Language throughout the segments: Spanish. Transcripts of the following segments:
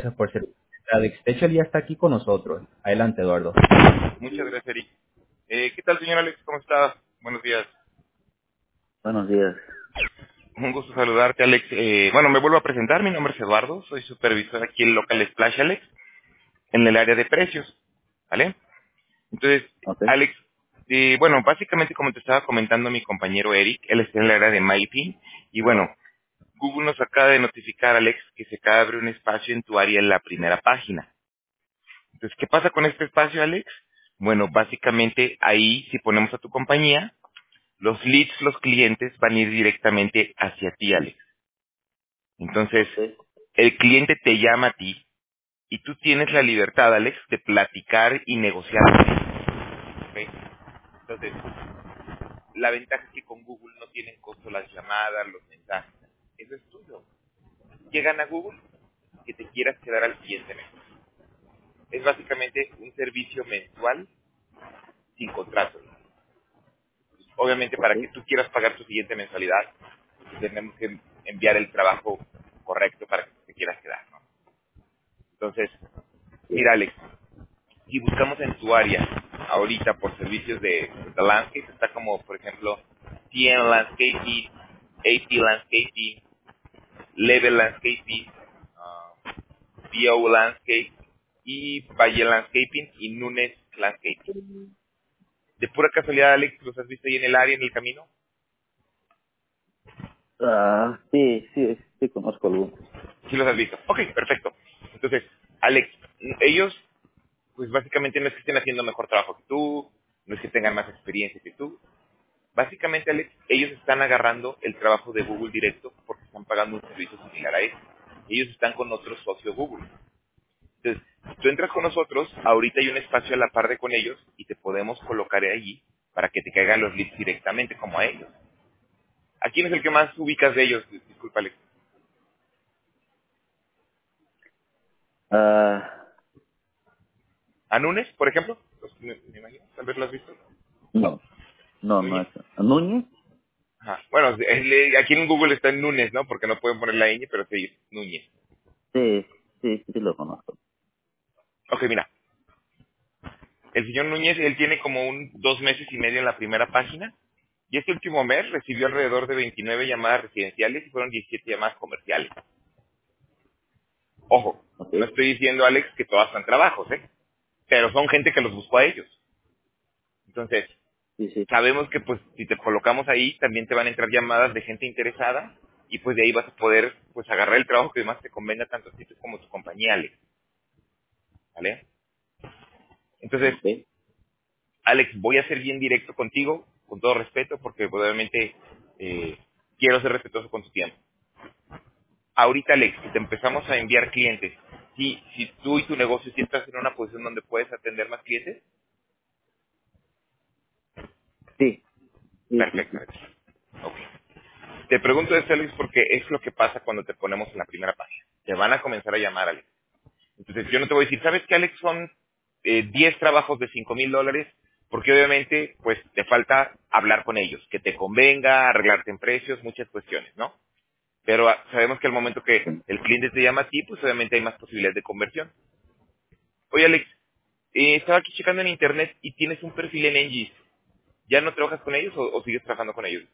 gracias por ser. Alex, de hecho, él ya está aquí con nosotros. Adelante, Eduardo. Muchas gracias, Eric. ¿Qué tal, señor Alex? ¿Cómo está? Buenos días. Buenos días. Un gusto saludarte, Alex. Bueno, me vuelvo a presentar. Mi nombre es Eduardo. Soy supervisor aquí en Local Splash, Alex, en el área de precios. ¿Vale? Entonces, Ok. Alex, bueno, básicamente como te estaba comentando mi compañero Eric, él está en el área de MyPin. Y bueno, Google nos acaba de notificar, Alex, que se acaba de abrir un espacio en tu área en la primera página. Entonces, ¿qué pasa con este espacio, Alex? Bueno, básicamente ahí, si ponemos a tu compañía, los leads, los clientes van a ir directamente hacia ti, Alex. Entonces, Ok. el cliente te llama a ti y tú tienes la libertad, Alex, de platicar y negociar con él. ¿Ok? Entonces, la ventaja es que con Google no tienen costo las llamadas, los mensajes. Eso es tuyo. ¿Qué gana Google? Que te quieras quedar al siguiente mes. Es básicamente un servicio mensual sin contrato. Obviamente, Ok. para que tú quieras pagar tu siguiente mensualidad, tenemos que enviar el trabajo correcto para que te quieras quedar, ¿no? Entonces, Sí. mira, Alex, si buscamos en tu área, ahorita por servicios de landscape, está como, por ejemplo, TN Landscaping, AP Landscaping, Level Landscaping, BO Landscape, y Valle Landscaping y Nunes Landscaping. De pura casualidad, Alex, ¿los has visto ahí en el área, en el camino? Sí, sí, sí conozco algunos. Sí los has visto. Ok, perfecto. Entonces, Alex, ellos, pues básicamente no es que estén haciendo mejor trabajo que tú, no es que tengan más experiencia que tú. Básicamente, Alex, ellos están agarrando el trabajo de Google directo porque están pagando un servicio similar a este. Ellos están con otro socio Google. Entonces, si tú entras con nosotros, ahorita hay un espacio a la par de con ellos y te podemos colocar allí para que te caigan los leads directamente como a ellos. ¿A quién es el que más ubicas de ellos? Disculpa, Alex. Ah, ¿A Nunes, por ejemplo? Me imagino, tal vez lo has visto. no, no, no Núñez. es. ¿Núñez? Ajá. Bueno, aquí en Google está en Nunes, ¿no? Porque no pueden poner la ñ, pero sí, Núñez. Sí, sí, sí lo conozco. Ok, mira. El señor Núñez, él tiene como 2 meses y medio en la primera página. Y este último mes recibió alrededor de 29 llamadas residenciales y fueron 17 llamadas comerciales. Ojo, Ok. no estoy diciendo, Alex, que todas son trabajos, ¿eh? Pero son gente que los buscó a ellos. Entonces, Sí, sí. sabemos que pues si te colocamos ahí, también te van a entrar llamadas de gente interesada y pues de ahí vas a poder pues agarrar el trabajo que más te convenga tanto a ti como a tu compañía, Alex. ¿Vale? Entonces, Ok. Alex, voy a ser bien directo contigo, con todo respeto, porque pues, obviamente quiero ser respetuoso con tu tiempo. Ahorita, Alex, si te empezamos a enviar clientes, si tú y tu negocio sí estás en una posición donde puedes atender más clientes, Sí, sí, sí, perfecto, sí. Alex. Ok. Te pregunto esto, Alex, porque es lo que pasa cuando te ponemos en la primera página. Te van a comenzar a llamar, Alex. Entonces yo no te voy a decir, ¿sabes qué, Alex? Son 10 trabajos de $5,000, porque obviamente pues te falta hablar con ellos, que te convenga, arreglarte en precios, muchas cuestiones, ¿no? Pero sabemos que al momento que Sí. el cliente te llama a ti, pues obviamente hay más posibilidades de conversión. Oye, Alex, estaba aquí checando en internet y tienes un perfil en Engis. ¿Ya no trabajas con ellos o sigues trabajando con ellos?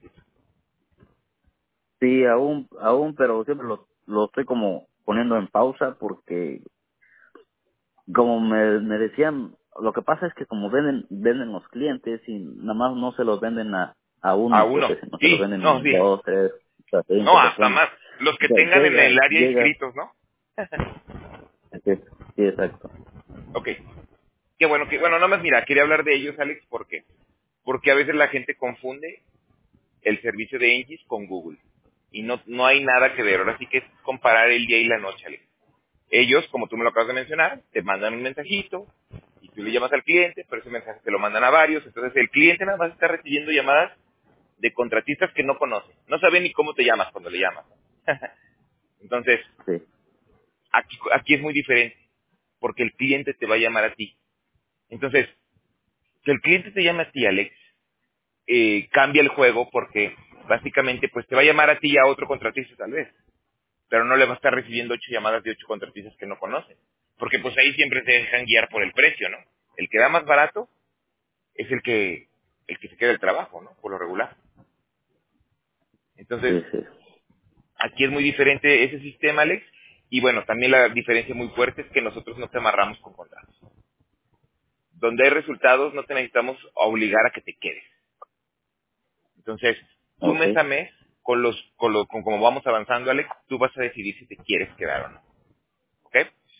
Sí, aún, pero siempre lo estoy como poniendo en pausa porque como me decían, lo que pasa es que como venden los clientes y nada más no se los venden a A uno, pues, uno. sino se los Sí, venden no, a sí. dos, tres, hasta No, 30 hasta personas. más. Los O que sea, tengan en llega, el área llega, inscritos, ¿no? sí, sí, exacto. Ok. Qué bueno, nada más mira, quería hablar de ellos, Alex, ¿por qué? Porque a veces la gente confunde el servicio de Engis con Google. Y no hay nada que ver. Ahora sí que es comparar el día y la noche, Alex. Ellos, como tú me lo acabas de mencionar, te mandan un mensajito y tú le llamas al cliente, pero ese mensaje te lo mandan a varios. Entonces el cliente nada más está recibiendo llamadas de contratistas que no conoce. No sabe ni cómo te llamas cuando le llamas. Entonces, Sí, aquí es muy diferente, porque el cliente te va a llamar a ti. Entonces, si el cliente te llama a ti, Alex, cambia el juego porque básicamente pues te va a llamar a ti y a otro contratista tal vez. pero no le va a estar recibiendo 8 llamadas de 8 contratistas que no conocen. Porque pues ahí siempre se dejan guiar por el precio, ¿no? El que da más barato es el que se queda el trabajo, ¿no? Por lo regular. Entonces, Sí, sí. aquí es muy diferente ese sistema, Alex, y bueno, también la diferencia muy fuerte es que nosotros no te amarramos con contratos. Donde hay resultados no te necesitamos obligar a que te quedes. Entonces, tú Ok, mes a mes, con como vamos avanzando, Alex, tú vas a decidir si te quieres quedar o no. ¿Ok?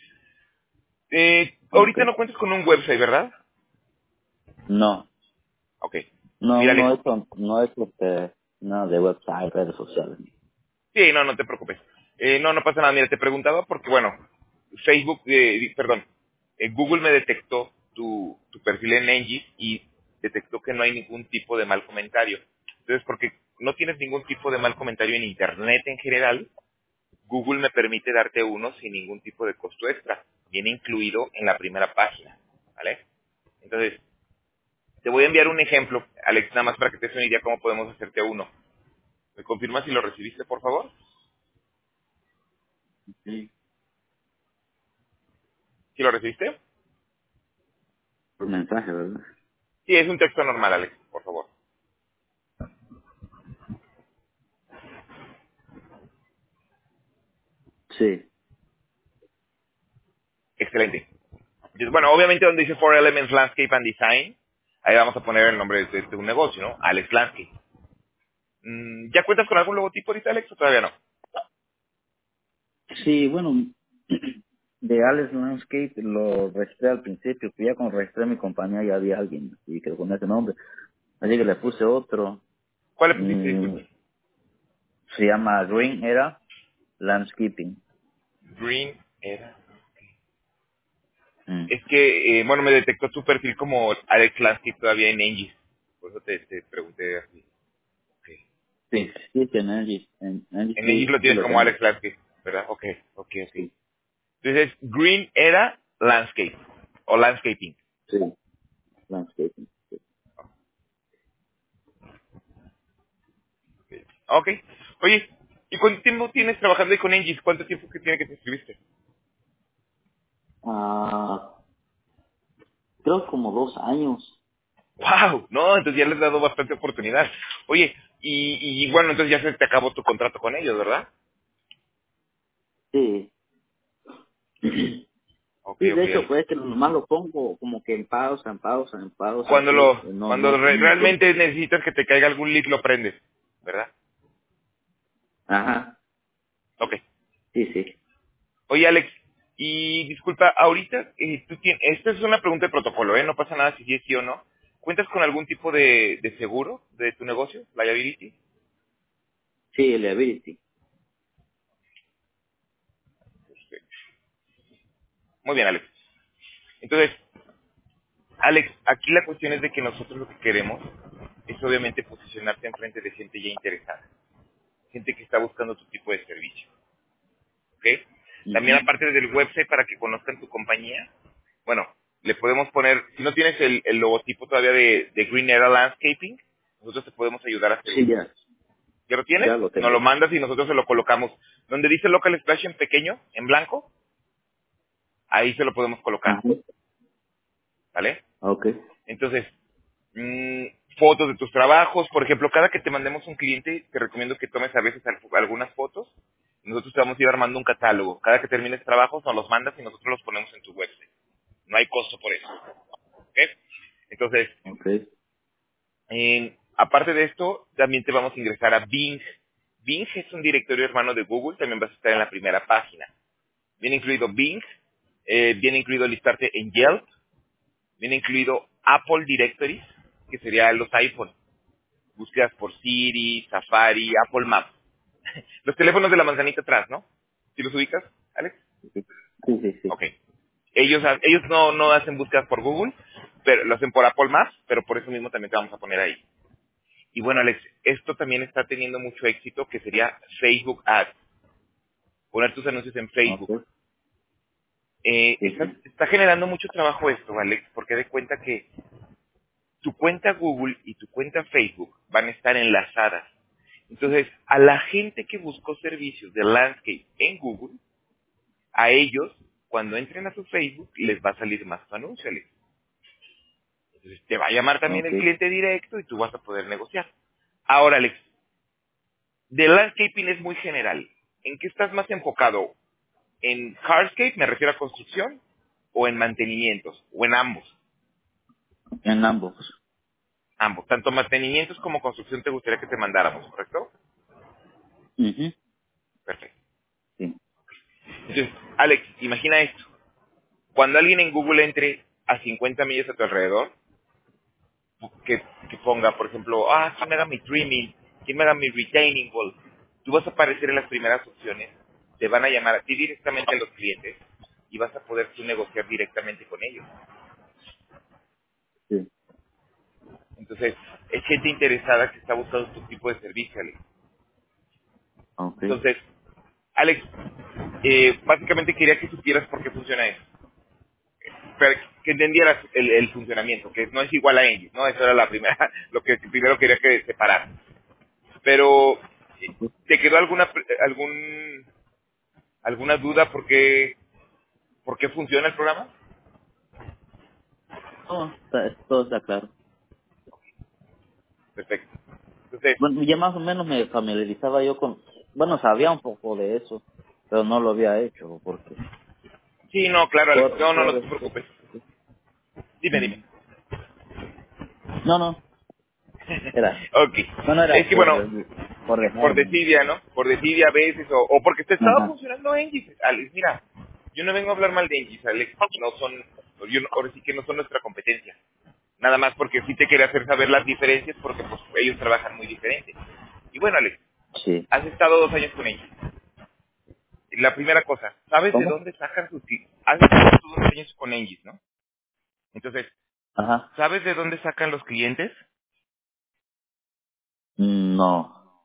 ok. Ahorita no cuentas con un website, ¿verdad? No, Ok. no, Mira, Alex, no es nada de website, redes sociales. sí, no, no te preocupes. No, no pasa nada. Mira, te preguntaba porque, bueno, Facebook, perdón, Google me detectó tu perfil en Engis y detectó que no hay ningún tipo de mal comentario. Entonces, porque no tienes ningún tipo de mal comentario en Internet en general, Google me permite darte uno sin ningún tipo de costo extra. Viene incluido en la primera página, ¿vale? Entonces, te voy a enviar un ejemplo, Alex, nada más para que te des una idea cómo podemos hacerte uno. ¿Me confirmas si lo recibiste, por favor? Sí. ¿Sí lo recibiste? Por mensaje, ¿verdad? Sí, es un texto normal, Alex, por favor. Sí. Excelente. Entonces, bueno, obviamente donde dice Four Elements Landscape and Design, ahí vamos a poner el nombre de un negocio, ¿no? Alex Landscape. ¿Ya cuentas con algún logotipo ahorita, Alex, o todavía no? Sí, bueno, de Alex Landscape lo registré al principio, pero ya cuando registré mi compañía ya había alguien, y que con ese nombre. Así que le puse otro. ¿Cuál le pusiste, Mm, disculpe? se llama Green Era Landscaping. Green era... Mm. Es que, bueno, me detectó tu perfil como Alex Landscape todavía en Engis. Por eso te pregunté así. Ok. Sí, sí, sí, en Engis En Engis sí, lo sí tienes lo como tengo. Alex Landscape, ¿verdad? Ok, ok, ok. Sí, Entonces, Green era Landscape, o Landscaping. sí, Landscaping. Ok. Oye, ¿y cuánto tiempo tienes trabajando ahí con Engis? ¿Cuánto tiempo que tiene que te inscribiste? Ah, creo como 2 años. ¡Wow! No, entonces ya les has dado bastante oportunidad. Oye, y bueno, entonces ya se te acabó tu contrato con ellos, ¿verdad? Sí. Ok, Sí, de ok, hecho, Alex. pues que nomás lo pongo como que en pausa, en pausa, en pausa, Cuando así. lo, No, cuando no, no tengo. realmente necesitas que te caiga algún lead, lo prendes, ¿verdad? Ajá, Ok. sí, sí. Oye, Alex, y disculpa, ahorita, esta es una pregunta de protocolo, ¿eh? No pasa nada si sí es sí o no. ¿Cuentas con algún tipo de seguro de tu negocio, liability? Sí, Liability. Perfecto. Muy bien, Alex. Entonces, Alex, aquí la cuestión es de que nosotros lo que queremos es obviamente posicionarte enfrente de gente ya interesada, gente que está buscando tu tipo de servicio, ¿ok? También Ujú. aparte del website para que conozcan tu compañía, bueno, le podemos poner, si no tienes el logotipo todavía de Green Era Landscaping, nosotros te podemos ayudar a hacer Sí, uno. ¿Ya lo ya tienes? lo Nos lo tengo. mandas y nosotros se lo colocamos. Donde dice Local Splash en pequeño, en blanco, ahí se lo podemos colocar, Ajá, ¿vale? ok. Entonces, mm, fotos de tus trabajos, por ejemplo, cada que te mandemos un cliente, te recomiendo que tomes a veces algunas fotos. Nosotros te vamos a ir armando un catálogo. Cada que termines trabajos, nos los mandas y nosotros los ponemos en tu website. No hay costo por eso. ¿Ok? Entonces, Ok. aparte de esto, también te vamos a ingresar a Bing. Bing es un directorio hermano de Google, también vas a estar en la primera página. Viene incluido Bing, viene incluido listarte en Yelp, viene incluido Apple Directories, que sería los iPhone. Búsquedas por Siri, Safari, Apple Maps. Los teléfonos de la manzanita atrás, ¿no? ¿Sí los ubicas, Alex? Sí, sí, sí. Ok. Ellos no hacen búsquedas por Google, pero lo hacen por Apple Maps, pero por eso mismo también te vamos a poner ahí. Y bueno, Alex, esto también está teniendo mucho éxito, que sería Facebook Ads. Poner tus anuncios en Ok. Facebook. Sí, sí. Está generando mucho trabajo esto, Alex, porque de cuenta que tu cuenta Google y tu cuenta Facebook van a estar enlazadas. Entonces, a la gente que buscó servicios de landscape en Google, a ellos, cuando entren a su Facebook, les va a salir más tu anuncio, Alex. Entonces, te va a llamar también Ok. el cliente directo y tú vas a poder negociar. Ahora, Alex, de landscaping es muy general. ¿En qué estás más enfocado? ¿En hardscape, me refiero a construcción, o en mantenimientos, o en ambos? En ambos. Ambos. Tanto mantenimientos como construcción te gustaría que te mandáramos, ¿correcto? Ujú. Perfecto. Sí. Entonces, Alex, imagina esto. Cuando alguien en Google entre a 50 millas a tu alrededor, que ponga, por ejemplo, ¿quién me haga mi trimming? ¿Quién me haga mi retaining wall? Tú vas a aparecer en las primeras opciones, te van a llamar a ti directamente a los clientes y vas a poder tú negociar directamente con ellos. Sí. Entonces, es gente interesada que está buscando tu tipo de servicio, Alex. Ok. Entonces, Alex, básicamente quería que supieras por qué funciona eso. Pero que entendieras el funcionamiento, que no es igual a Engine, ¿no? Eso era la primera, lo que primero quería que separar. Pero, ¿te quedó alguna duda por qué funciona el programa? No, todo está claro. Perfecto. Entonces, Bueno, ya más o menos me familiarizaba yo con... Bueno, sabía un poco de eso, pero no lo había hecho, porque... sí, no, claro, Alex. Por, No, no, no por, te preocupes. sí. Dime, dime. Ujú. No, no, era... Ok. No, no Es era que bueno, por por dejarme. desidia, ¿no? Por desidia a veces, o porque te estaba Ajá, funcionando Engis. Alex, mira, yo no vengo a hablar mal de Engis, Alex. No son, ahora sí que no son nuestra competencia. Nada más porque sí te quería hacer saber las diferencias, porque pues ellos trabajan muy diferente. Y bueno, Alex, sí. has estado 2 años con ellos. La primera cosa, ¿sabes de ¿Cómo? dónde sacan sus clientes? Has estado tú 2 años con Engis, ¿no? Entonces, Ajá. ¿sabes de dónde sacan los clientes? No.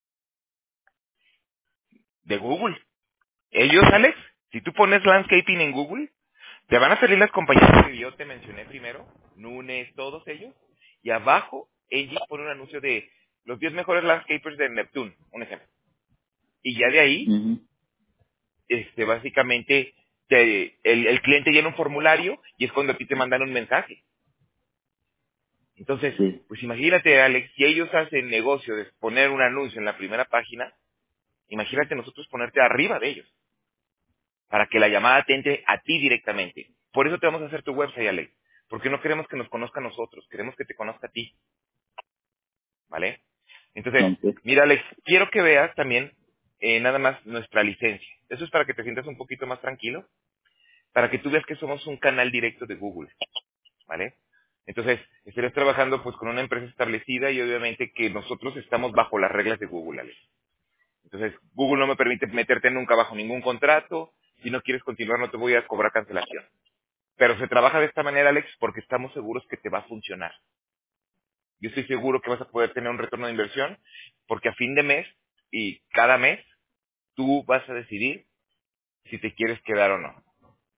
De Google. Ellos, Alex, si tú pones landscaping en Google, te van a salir las compañías que yo te mencioné primero, Nunes, todos ellos, y abajo ella pone un anuncio de los 10 mejores landscapers de Neptune, un ejemplo. Y ya de ahí, Ujú. básicamente, el cliente llena un formulario y es cuando a ti te mandan un mensaje. Entonces, Sí. pues imagínate, Alex, si ellos hacen negocio de poner un anuncio en la primera página, imagínate nosotros ponerte arriba de ellos, para que la llamada te entre a ti directamente. Por eso te vamos a hacer tu website, Alex, porque no queremos que nos conozca a nosotros, queremos que te conozca a ti, ¿vale? Entonces, Ok. mira, Alex, quiero que veas también nada más nuestra licencia. Eso es para que te sientas un poquito más tranquilo, para que tú veas que somos un canal directo de Google, ¿vale? Entonces, estarás trabajando pues con una empresa establecida y obviamente que nosotros estamos bajo las reglas de Google, Alex. Entonces, Google no me permite meterte nunca bajo ningún contrato. Si no quieres continuar, no te voy a cobrar cancelación. Pero se trabaja de esta manera, Alex, porque estamos seguros que te va a funcionar. Yo estoy seguro que vas a poder tener un retorno de inversión, porque a fin de mes y cada mes tú vas a decidir si te quieres quedar o no.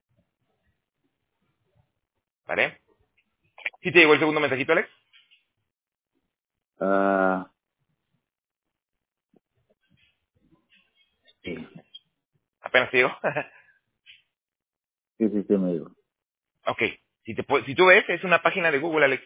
¿Vale? ¿Sí te llegó el segundo mensajito, Alex? Ah, sí. Apenas te llegó. Sí, sí, sí, me digo. Ok. Si tú ves, es una página de Google, Alex.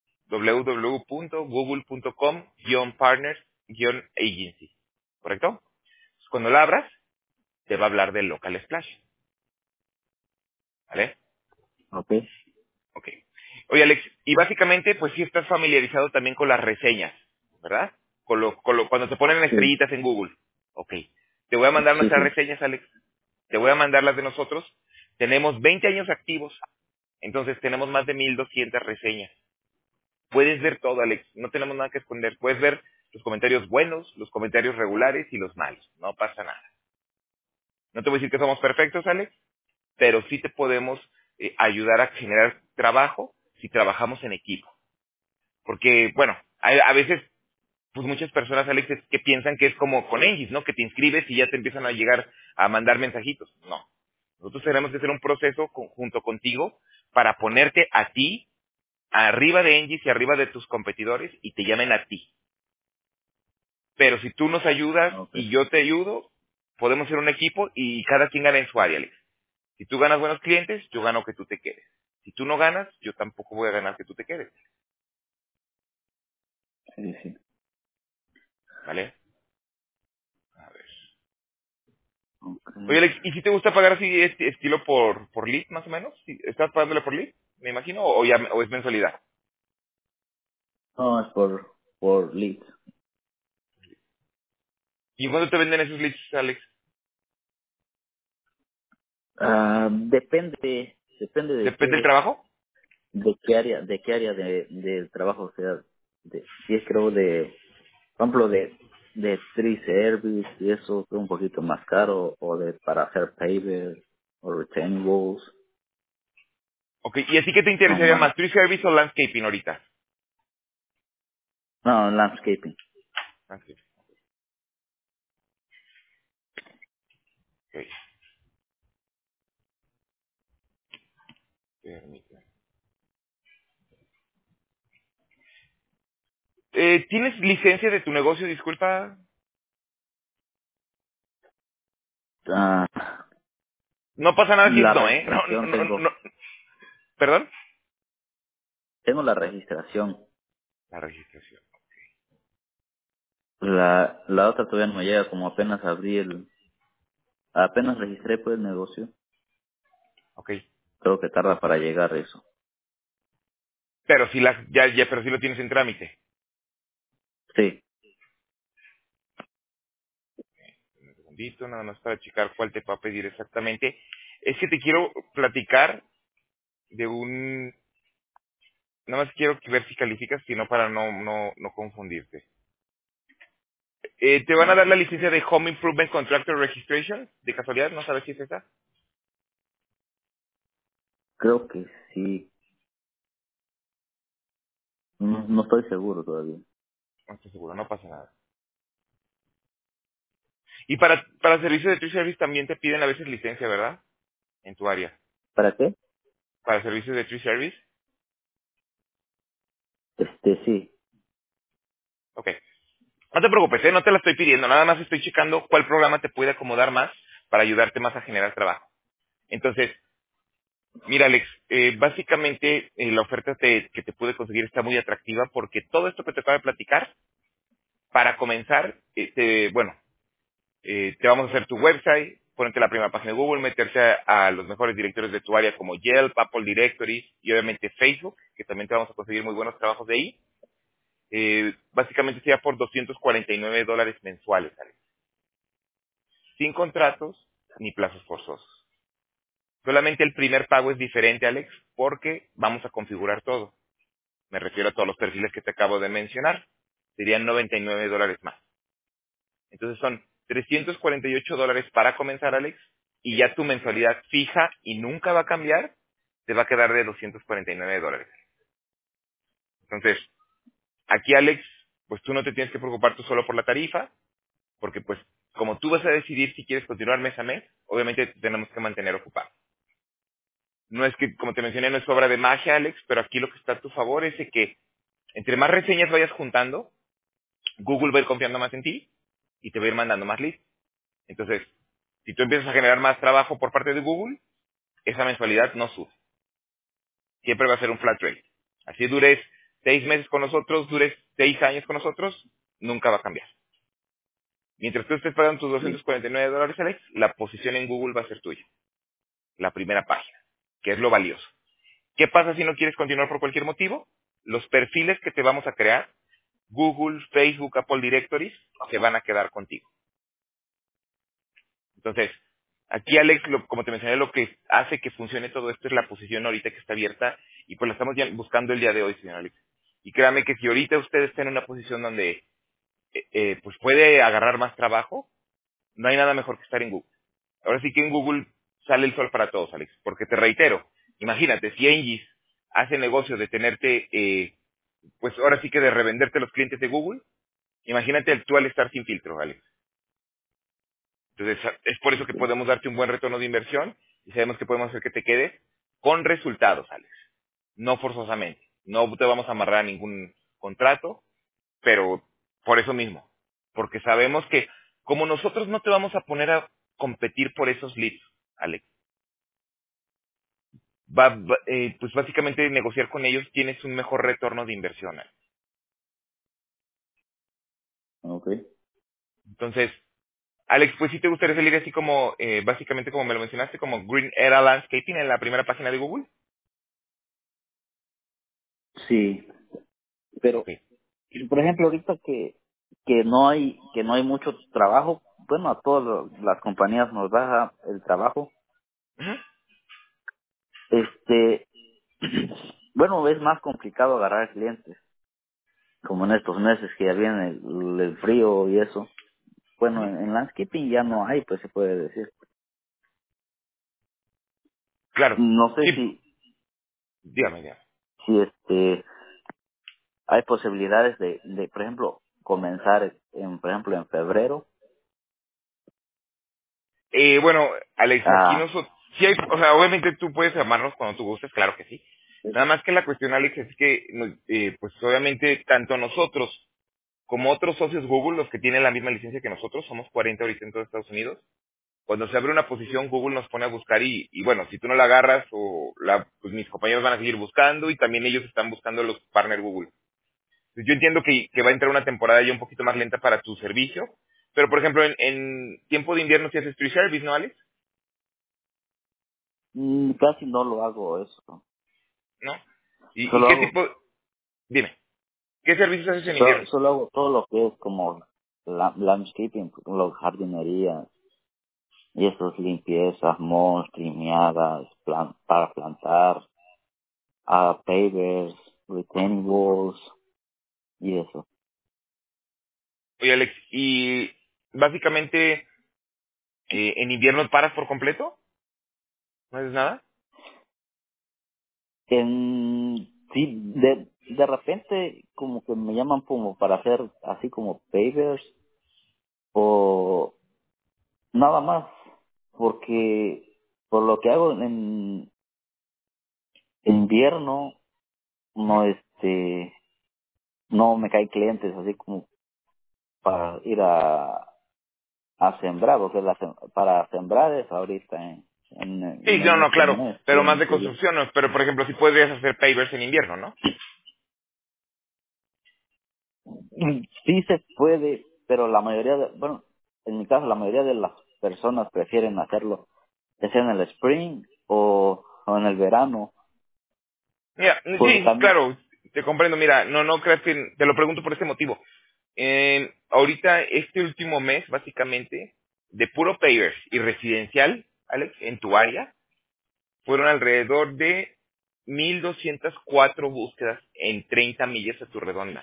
www.google.com-partners-agency. ¿Correcto? Cuando la abras, te va a hablar del local splash. ¿Vale? Ok. Ok. Oye, Alex, y básicamente, pues sí estás familiarizado también con las reseñas, ¿verdad? Cuando te ponen Sí. estrellitas en Google. Ok. Te voy a mandar Sí, nuestras sí. reseñas, Alex. Te voy a mandar las de nosotros. Tenemos 20 años activos. Entonces tenemos más de 1,200 reseñas. Puedes ver todo, Alex. No tenemos nada que esconder. Puedes ver los comentarios buenos, los comentarios regulares y los malos. No pasa nada. No te voy a decir que somos perfectos, Alex, pero sí te podemos ayudar a generar trabajo si trabajamos en equipo. Porque, bueno, a veces, pues muchas personas, Alex, que piensan que es como con Engis, ¿no? Que te inscribes y ya te empiezan a llegar a mandar mensajitos. No. Nosotros tenemos que hacer un proceso junto contigo para ponerte a ti arriba de Engis y arriba de tus competidores y te llamen a ti. Pero si tú nos ayudas Ok. y yo te ayudo, podemos ser un equipo y cada quien gana en su área, Alex. Si tú ganas buenos clientes, yo gano que tú te quedes. Si tú no ganas, yo tampoco voy a ganar que tú te quedes. Sí, sí. ¿Vale? A ver. Ok. Oye, Alex, ¿y si te gusta pagar así estilo por lead, más o menos? ¿Sí? ¿Estás pagándole por lead, me imagino, o es mensualidad? No, es por leads. ¿Y cuándo te venden esos leads, Alex? Depende ¿Depende del trabajo? de qué área del trabajo, o sea, si es creo por ejemplo, de tree service y eso es un poquito más caro, o para hacer paver o retaining walls, Ok, ¿y así qué te son interesaría más. más, tree service o landscaping ahorita? No, landscaping. Landscaping, ok. Permíteme. ¿Tienes licencia de tu negocio, disculpa? Ah, No pasa nada si es la no, ¿eh? No, registración no. ¿Perdón? tengo la registración. La registración. La otra todavía no me llega, como apenas registré pues el negocio, Ok. creo que tarda para llegar eso. Pero si pero si lo tienes en trámite. Sí. Un segundito, nada más para checar cuál te va a pedir exactamente. Es que te quiero platicar de nada más quiero ver si calificas, sino para no confundirte. ¿Te van a dar la licencia de Home Improvement Contractor Registration? ¿De casualidad? ¿No sabes si es esa? Creo que sí. No estoy seguro todavía. No estoy seguro, no pasa nada. Y para servicios de Tree Service también te piden a veces licencia, ¿verdad? En tu área. ¿Para qué? Para servicios de Tree Service. Sí. Ok. No te preocupes, no te la estoy pidiendo. Nada más estoy checando cuál programa te puede acomodar más para ayudarte más a generar trabajo. Entonces, mira, Alex, básicamente la oferta que te pude conseguir está muy atractiva porque todo esto que te acabo de platicar, para comenzar, te vamos a hacer tu website, ponerte la primera página de Google, meterse a los mejores directores de tu área como Yelp, Apple Directory y obviamente Facebook, que también te vamos a conseguir muy buenos trabajos de ahí. Básicamente sería por $249 mensuales, Alex. Sin contratos ni plazos forzosos. Solamente el primer pago es diferente, Alex, porque vamos a configurar todo. Me refiero a todos los perfiles que te acabo de mencionar. Serían $99 más. Entonces son $348 para comenzar, Alex, y ya tu mensualidad fija y nunca va a cambiar, te va a quedar de $249. Entonces, aquí, Alex, pues tú no te tienes que preocupar tú solo por la tarifa, porque pues como tú vas a decidir si quieres continuar mes a mes, obviamente te tenemos que mantener ocupado. No es que, como te mencioné, no es obra de magia, Alex, pero aquí lo que está a tu favor es de que entre más reseñas vayas juntando, Google va a ir confiando más en ti y te va a ir mandando más leads. Entonces, si tú empiezas a generar más trabajo por parte de Google, esa mensualidad no sube. Siempre va a ser un flat rate. Así dures 6 meses con nosotros, dures 6 años con nosotros, nunca va a cambiar. Mientras tú estés pagando tus Sí. $249, Alex, la posición en Google va a ser tuya. La primera página, que es lo valioso. ¿Qué pasa si no quieres continuar por cualquier motivo? Los perfiles que te vamos a crear, Google, Facebook, Apple Directories, se van a quedar contigo. Entonces, aquí Alex, como te mencioné, lo que hace que funcione todo esto es la posición ahorita que está abierta y pues la estamos ya buscando el día de hoy, señor Alex. Y créame que si ahorita usted está en una posición donde pues puede agarrar más trabajo, no hay nada mejor que estar en Google. Ahora sí que en Google sale el sol para todos, Alex, porque te reitero, imagínate, si Engis hace negocio de tenerte, pues ahora sí que de revenderte los clientes de Google, imagínate tú al estar sin filtro, Alex. Entonces, es por eso que Ok. podemos darte un buen retorno de inversión y sabemos que podemos hacer que te quedes con resultados, Alex. No forzosamente. No te vamos a amarrar a ningún contrato, pero por eso mismo. porque sabemos que como nosotros no te vamos a poner a competir por esos leads, Alex, pues básicamente negociar con ellos tienes un mejor retorno de inversión, Alex. Okay. Entonces, Alex, pues sí te gustaría salir así como, básicamente como me lo mencionaste, como Green Era Landscaping en la primera página de Google. Sí, pero Ok. por ejemplo ahorita que no hay mucho trabajo, bueno, a todas las compañías nos baja el trabajo. Ujú. Este, bueno, es más complicado agarrar clientes, como en estos meses que ya viene el frío y eso. Bueno, Ujú. en landscaping ya no hay, pues se puede decir. Claro. No sé Sí, dígame, dígame. si hay posibilidades por ejemplo, comenzar por ejemplo, en febrero. Bueno, Alex, aquí Ah, nosotros, sí hay, o sea, obviamente tú puedes llamarnos cuando tú gustes, claro que sí. Nada más que la cuestión, Alex, es que, pues obviamente, tanto nosotros como otros socios Google, los que tienen la misma licencia que nosotros, somos 40 ahorita en todo Estados Unidos. Cuando se abre una posición, Google nos pone a buscar y bueno, si tú no la agarras, pues mis compañeros van a seguir buscando y también ellos están buscando los partners Google. Pues yo entiendo que va a entrar una temporada ya un poquito más lenta para tu servicio, pero por ejemplo, en tiempo de invierno si haces tree service, ¿no, Alex? casi no lo hago eso. ¿No? ¿Y Solo qué hago tipo? Dime, ¿qué servicios haces en invierno? solo hago todo lo que es como landscaping, los jardinerías y eso es limpiezas, mulch, trimeadas, para plantar, pavers, retaining walls y eso. Oye, Alex, y básicamente en invierno paras por completo, ¿no haces nada? Sí, de repente como que me llaman como para hacer así como pavers o nada más, porque por lo que hago en invierno Ujú. no no me caen clientes así como para ir a sembrar, porque para sembrar es ahorita Sí, no, en no, este claro, mes y pero más en de julio. construcción, ¿no? Pero por ejemplo, sí podrías hacer pavers en invierno, ¿no? Sí se puede, pero la mayoría bueno, en mi caso la mayoría de las personas prefieren hacerlo, ya sea en el spring o en el verano, Mira, porque sí, también, claro, te comprendo. Mira, no creas que te lo pregunto por este motivo. Ahorita, este último mes, básicamente, de puro pavers y residencial, Alex, en tu área, fueron alrededor de 1,204 búsquedas en 30 millas a tu redonda,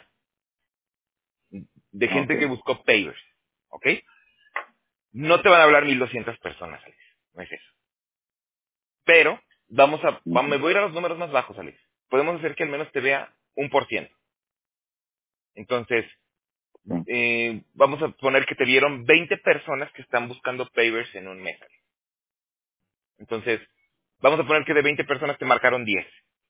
de gente que okay, buscó pavers, ¿ok? No te van a hablar 1,200 personas, Alex, no es eso. Pero, me ujú, voy a ir a los números más bajos, Alex. Podemos hacer que al menos te vea 1%. Entonces, sí, vamos a poner que te vieron 20 personas que están buscando pavers en un mes. Entonces, vamos a poner que de 20 personas te marcaron 10.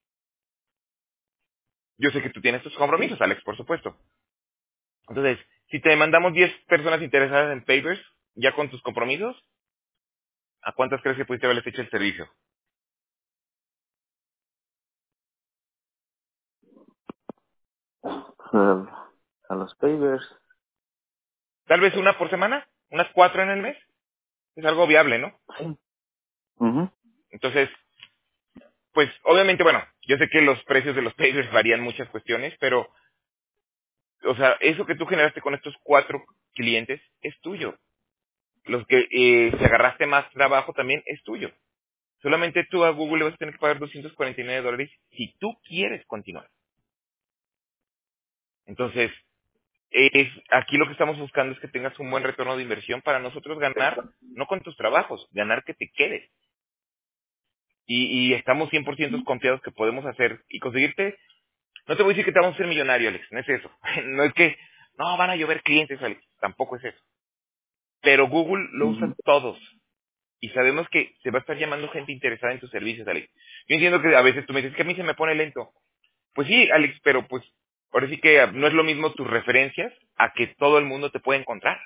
Yo sé que tú tienes tus compromisos, sí. Alex, por supuesto. Entonces, si te mandamos 10 personas interesadas en pavers, ya con tus compromisos, ¿a cuántas crees que pudiste haberles hecho el servicio? A los pavers, Tal vez una por semana, unas 4 en el mes. Es algo viable, ¿no? sí. Ujú, Entonces, pues obviamente, bueno, yo sé que los precios de los pavers varían muchas cuestiones, pero, o sea, eso que tú generaste con estos 4 clientes es tuyo. Los que si agarraste más trabajo también es tuyo. Solamente tú a Google le vas a tener que pagar $249 si tú quieres continuar. Entonces, aquí lo que estamos buscando es que tengas un buen retorno de inversión para nosotros ganar, no con tus trabajos, ganar que te quedes. Y estamos 100% confiados que podemos hacer y conseguirte. No te voy a decir que te vamos a ser millonario, Alex, no es eso. No es que, no, van a llover clientes, Alex, tampoco es eso. Pero Google lo usan ujú, todos. Y sabemos que se va a estar llamando gente interesada en tus servicios, Alex. Yo entiendo que a veces tú me dices que a mí se me pone lento. Pues sí, Alex, pero pues ahora sí que no es lo mismo tus referencias a que todo el mundo te puede encontrar.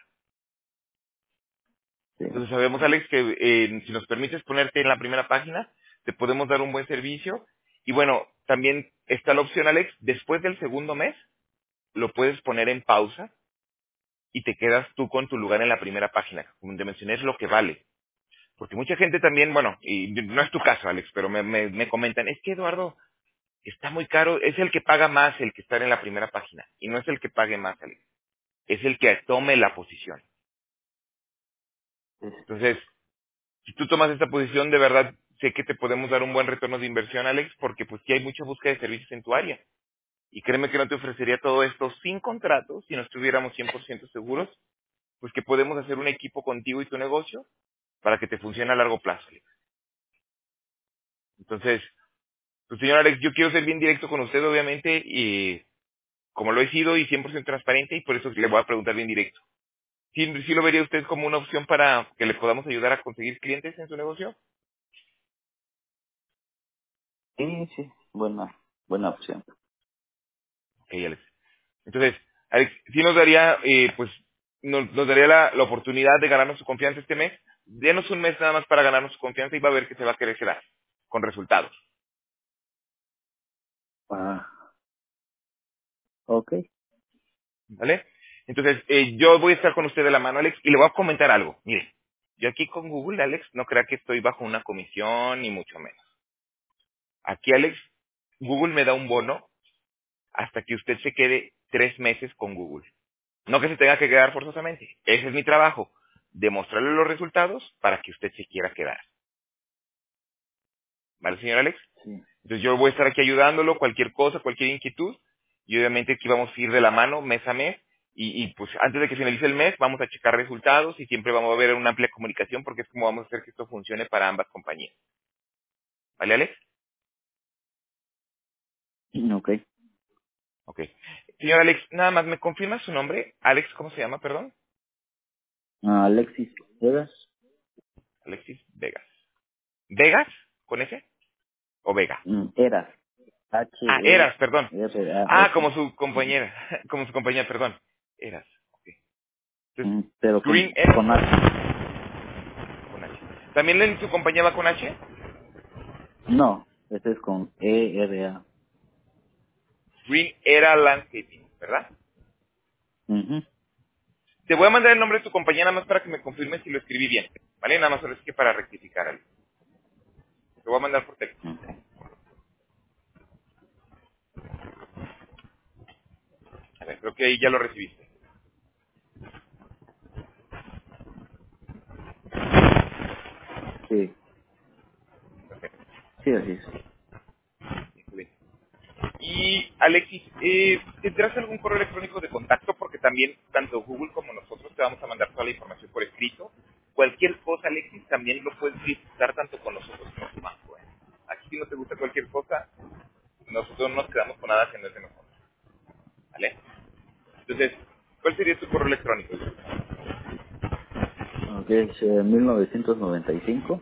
Sí. Entonces sabemos, Alex, que si nos permites ponerte en la primera página, te podemos dar un buen servicio. Y bueno, también está la opción, Alex, después del segundo mes, lo puedes poner en pausa y te quedas tú con tu lugar en la primera página. Como te mencioné, es lo que vale. Porque mucha gente también, bueno, y no es tu caso, Alex, pero me comentan, es que Eduardo, está muy caro, es el que paga más el que estar en la primera página. Y no es el que pague más, Alex, es el que tome la posición. Sí. Entonces, si tú tomas esta posición, de verdad, sé que te podemos dar un buen retorno de inversión, Alex, porque pues sí hay mucha búsqueda de servicios en tu área. Y créeme que no te ofrecería todo esto sin contrato, si no estuviéramos 100% seguros, pues que podemos hacer un equipo contigo y tu negocio para que te funcione a largo plazo, Alex. Entonces, pues señor Alex, yo quiero ser bien directo con usted, obviamente, y como lo he sido y 100% transparente, y por eso le voy a preguntar bien directo. ¿Sí lo vería usted como una opción para que le podamos ayudar a conseguir clientes en su negocio? Sí, sí, buena opción. Ok, Alex. Entonces, Alex, sí nos daría, pues, nos daría la oportunidad de ganarnos su confianza este mes. Denos un mes nada más para ganarnos su confianza y va a ver que se va a querer quedar con resultados. Ah, ok. ¿Vale? Entonces, yo voy a estar con usted de la mano, Alex, y le voy a comentar algo. Mire, yo aquí con Google, Alex, no crea que estoy bajo una comisión, ni mucho menos. Aquí, Alex, Google me da un bono hasta que usted se quede 3 meses con Google. No que se tenga que quedar forzosamente. Ese es mi trabajo. Demostrarle los resultados para que usted se quiera quedar. ¿Vale, señor Alex? Sí. Entonces yo voy a estar aquí ayudándolo, cualquier cosa, cualquier inquietud. Y obviamente aquí vamos a ir de la mano mes a mes. Y pues antes de que finalice el mes vamos a checar resultados y siempre vamos a ver una amplia comunicación porque es como vamos a hacer que esto funcione para ambas compañías. ¿Vale, Alex? Ok. Ok. Señor Alex, nada más, ¿me confirma su nombre? Alex, ¿cómo se llama, perdón? Alexis Vegas. Alexis Vegas. ¿Vegas? ¿Con ese? ¿O Vega? Eras. Ah, Eras, perdón. Ah, H-E-R-A-S. como su compañera. Como su compañera, perdón. Eras. Ok. Entonces, Pero Green Eras con H. con H. ¿También en su compañía va con H? No, este es con E-R-A. Green Era Landscaping, ¿verdad? Ujú. Te voy a mandar el nombre de tu compañía nada más para que me confirmes si lo escribí bien. ¿Vale? Nada más ahora sí que para rectificar algo. Te voy a mandar por texto. Ok. A ver, creo que ahí ya lo recibiste. Sí, Perfecto. sí, así es. Excelente. Y Alexis, ¿tendrás algún correo electrónico de contacto? Porque también tanto Google como nosotros te vamos a mandar toda la información por escrito. Cualquier cosa, Alexis, también lo puedes visitar tanto con nosotros como con tu banco. Aquí si no te gusta cualquier cosa, nosotros no nos quedamos con nada que no es de nosotros. ¿Vale? Entonces, ¿cuál sería tu correo electrónico? Ok, es 1995.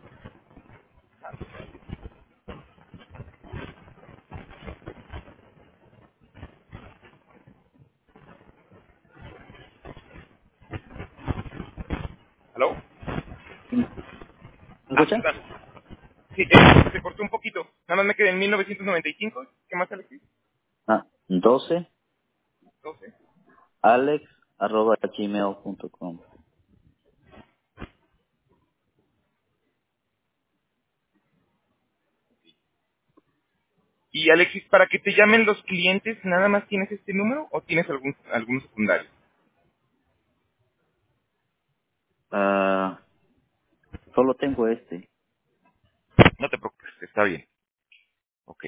¿Aló? ¿Me Ah, escucha? perdón. Sí, se cortó un poquito. Nada más me quedé en 1995. ¿Qué más, Alexis? 12, 12. alex@gmail.com. Y Alexis, para que te llamen los clientes, ¿nada más tienes este número o tienes algún secundario? Ah, solo tengo este. No te preocupes, está bien. Ok.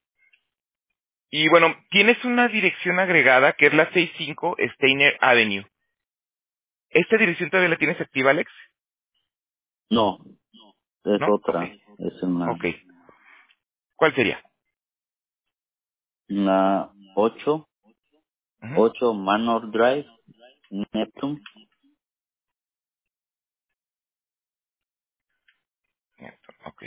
Y bueno, tienes una dirección agregada que es la 65 Steiner Avenue. ¿Esta dirección todavía la tienes activa, Alex? No, es ¿No? Ok. otra. Es Ok. ¿Cuál sería? una 8 Ujú. 8 Manor Drive, Neptune. Ok.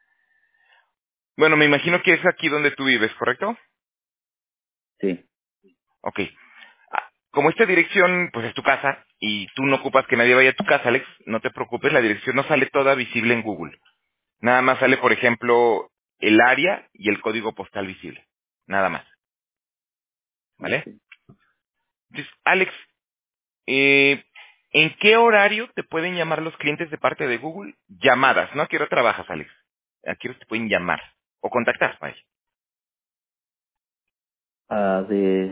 Bueno, me imagino que es aquí donde tú vives, ¿correcto? Sí. Ok. Como esta dirección, pues es tu casa, y tú no ocupas que nadie vaya a tu casa, Alex, no te preocupes, la dirección no sale toda visible en Google. Nada más sale, por ejemplo, el área y el código postal visible. Nada más, ¿vale? Okay. Entonces, Alex, eh, ¿en qué horario te pueden llamar los clientes de parte de Google? Llamadas, ¿no? ¿A qué hora trabajas, Alex? ¿A qué hora te pueden llamar? O contactar, vaya. De,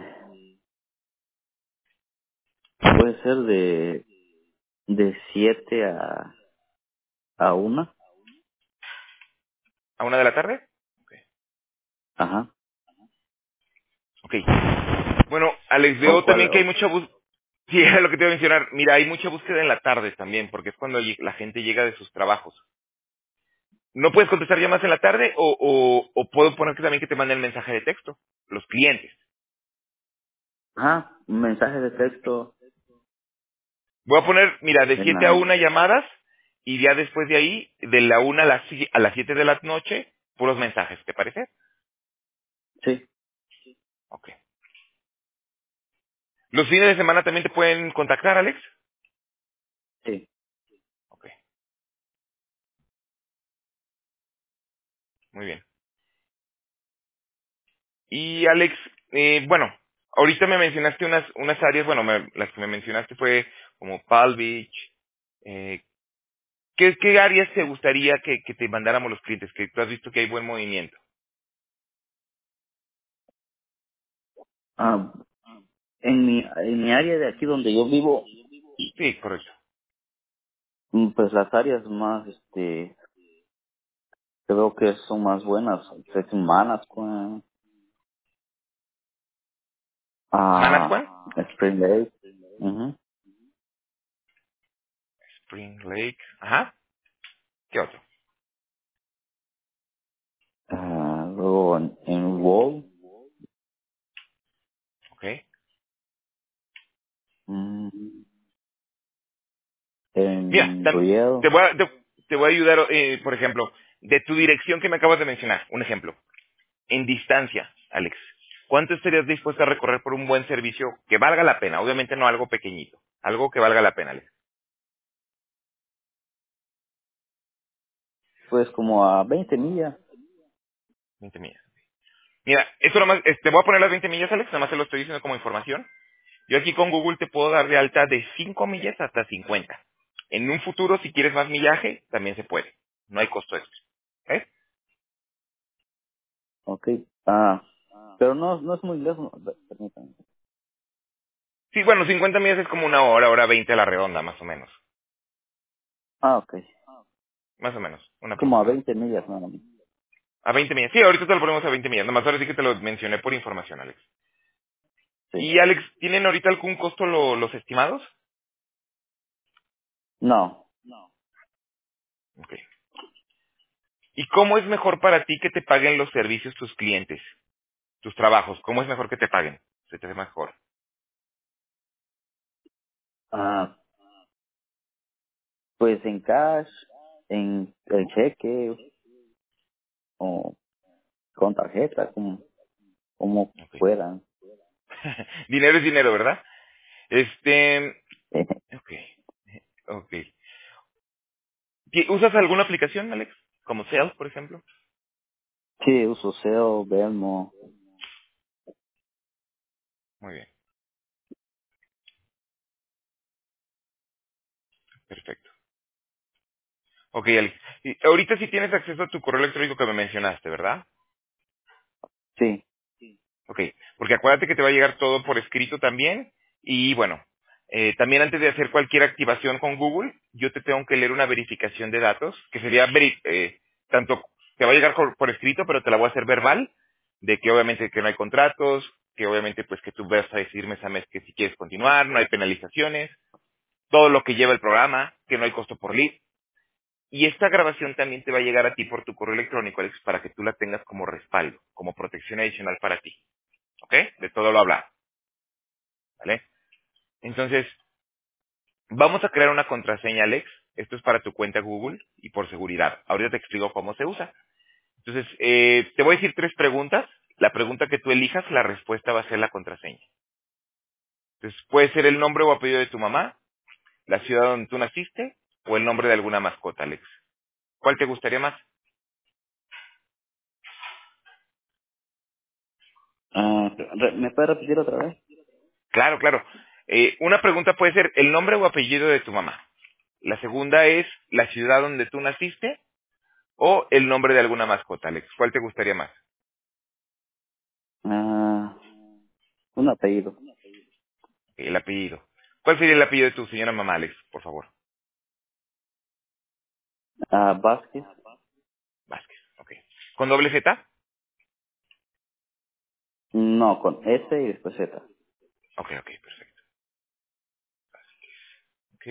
puede ser de 7 a una. ¿A 1 de la tarde? Ok. Ajá. Ok. Bueno, Alex, ¿O veo cuál? también que hay mucha búsqueda. Sí, era lo que te iba a mencionar. Mira, hay mucha búsqueda en la tarde también, porque es cuando la gente llega de sus trabajos. ¿No puedes contestar llamadas en la tarde o puedo poner que también que te manden el mensaje de texto? Los clientes. Ajá, un mensaje de texto Voy a poner, mira, de en 7 a la... 1 llamadas y ya después de ahí, de la 1 a las 7 de la noche, puros mensajes, ¿te parece? Sí, Ok. ¿Los fines de semana también te pueden contactar, Alex? sí. Ok, muy bien. Y Alex, bueno, ahorita me mencionaste unas áreas, bueno, las que me mencionaste fue como Palm Beach. Eh, ¿qué áreas te gustaría que te mandáramos los clientes? Que tú has visto que hay buen movimiento. Ah, en mi área de aquí donde yo vivo, Sí, correcto. pues las áreas más, creo que son más buenas, es Manasquan, Manasquan, Spring Lake, ujú, Spring Lake, ajá. ¿Qué otro? luego en Wall, Ok. mm, Mira, en Royale, te voy a ayudar, por ejemplo, de tu dirección que me acabas de mencionar, un ejemplo. En distancia, Alex, ¿cuánto estarías dispuesto a recorrer por un buen servicio que valga la pena? Obviamente no algo pequeñito, algo que valga la pena, Alex. pues como a 20 millas. 20 millas. Mira, eso nomás, te voy a poner las 20 millas, Alex, nada más te lo estoy diciendo como información. Yo aquí con Google te puedo dar de alta de 5 millas hasta 50. En un futuro, si quieres más millaje, también se puede. No hay costo extra. ¿Ves? Ok, pero no es muy lejos, permítame. Sí, bueno, 50 millas es como 1 hora, hora 20 a la redonda, más o menos. Ok, Más o menos, un como a aproximado. 20 millas nada más. A 20 millas. Sí, ahorita te lo ponemos a 20 millas. Nada más ahora sí que te lo mencioné por información, Alex. Sí. Y Alex, ¿tienen ahorita algún costo los estimados? No, Ok. ¿Y cómo es mejor para ti que te paguen los servicios tus clientes, tus trabajos? ¿Cómo es mejor que te paguen? Se te hace mejor. ah, pues en cash, en el cheque o con tarjeta, como Ok. fuera. Dinero es dinero, ¿verdad? Ok, ok. ¿Usas alguna aplicación, Alex? Como Sales, por ejemplo. Sí, uso SEO, Venmo. Muy bien, perfecto. Ok, Alex. Y ahorita sí tienes acceso a tu correo electrónico que me mencionaste, ¿verdad? Sí, Ok, porque acuérdate que te va a llegar todo por escrito también. Y bueno, también antes de hacer cualquier activación con Google, yo te tengo que leer una verificación de datos, que sería, tanto, te va a llegar por escrito, pero te la voy a hacer verbal, de que obviamente que no hay contratos, que obviamente pues que tú vas a decir mes a mes que si quieres continuar, no hay penalizaciones, todo lo que lleva el programa, que no hay costo por lead. Y esta grabación también te va a llegar a ti por tu correo electrónico, Alex, para que tú la tengas como respaldo, como protección adicional para ti. ¿Ok? De todo lo hablado. ¿Vale? Entonces, vamos a crear una contraseña, Alex. Esto es para tu cuenta Google y por seguridad. Ahorita te explico cómo se usa. Entonces, te voy a decir 3 preguntas. La pregunta que tú elijas, la respuesta va a ser la contraseña. Entonces, puede ser el nombre o apellido de tu mamá, la ciudad donde tú naciste, o el nombre de alguna mascota, Alex. ¿Cuál te gustaría más? ¿Me puede repetir otra vez? Claro, claro. Una pregunta puede ser el nombre o apellido de tu mamá. La segunda es la ciudad donde tú naciste o el nombre de alguna mascota, Alex. ¿Cuál te gustaría más? Ah, un apellido. El apellido. ¿Cuál sería el apellido de tu señora mamá, Alex, por favor? Vázquez. Vázquez, ok. ¿Con doble Z? No, con S y después Z. Ok, ok, perfecto. Ok.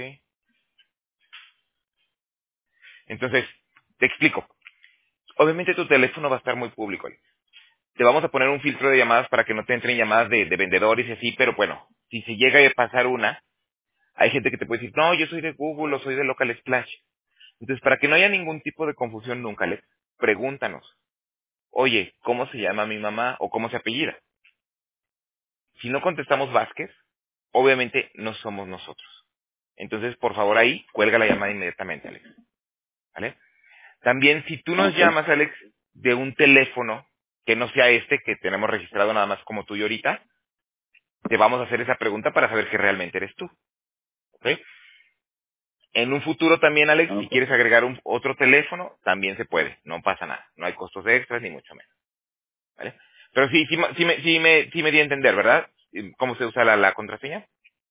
Entonces, te explico. Obviamente tu teléfono va a estar muy público, Alex. Te vamos a poner un filtro de llamadas para que no te entren llamadas de vendedores y así, pero bueno, si se llega a pasar una, hay gente que te puede decir, no, yo soy de Google o soy de Local Splash. Entonces, para que no haya ningún tipo de confusión nunca, Alex, pregúntanos, oye, ¿cómo se llama mi mamá o cómo se apellida? Si no contestamos Vázquez, obviamente no somos nosotros. Entonces, por favor, ahí cuelga la llamada inmediatamente, Alex. ¿Vale? También, si tú nos Ok. llamas, Alex, de un teléfono que no sea este que tenemos registrado nada más como tuyo ahorita, te vamos a hacer esa pregunta para saber que realmente eres tú. ¿Ok? En un futuro también, Alex, si Ok. quieres agregar otro teléfono, también se puede. No pasa nada. No hay costos extras ni mucho menos. ¿Vale? Pero sí, sí me di a entender, ¿verdad? ¿Cómo se usa la contraseña?